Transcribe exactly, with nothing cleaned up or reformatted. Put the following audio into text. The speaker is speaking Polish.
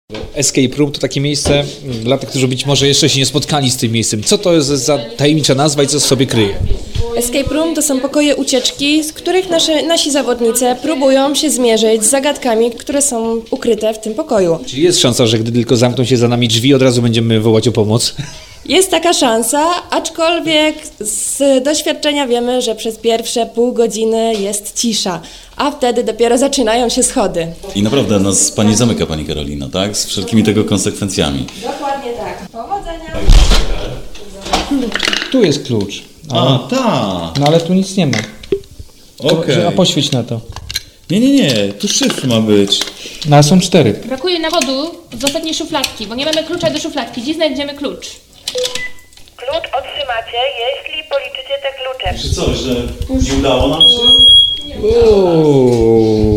Escape Room to takie miejsce dla tych, którzy być może jeszcze się nie spotkali z tym miejscem. Co to jest za tajemnicza nazwa i co w sobie kryje? Escape Room to są pokoje ucieczki, z których nasze, nasi zawodnicy próbują się zmierzyć z zagadkami, które są ukryte w tym pokoju. Czyli jest szansa, że gdy tylko zamkną się za nami drzwi, od razu będziemy wołać o pomoc? Jest taka szansa, aczkolwiek z doświadczenia wiemy, że przez pierwsze pół godziny jest cisza, a wtedy dopiero zaczynają się schody. I naprawdę nas pani zamyka, pani Karolino, tak? Z wszelkimi tego konsekwencjami. Dokładnie tak. Powodzenia! Tu jest klucz. A, tak. No ale tu nic nie ma. Okej. A poświeć na to. Nie, nie, nie. Tu szyfr ma być. No ale są cztery. Brakuje nawodu z ostatniej szufladki, bo nie mamy klucza do szufladki. Gdzie znajdziemy klucz? Klucz otrzymacie, jeśli policzycie te klucze. Czy coś, że nie udało nam się? Uuu.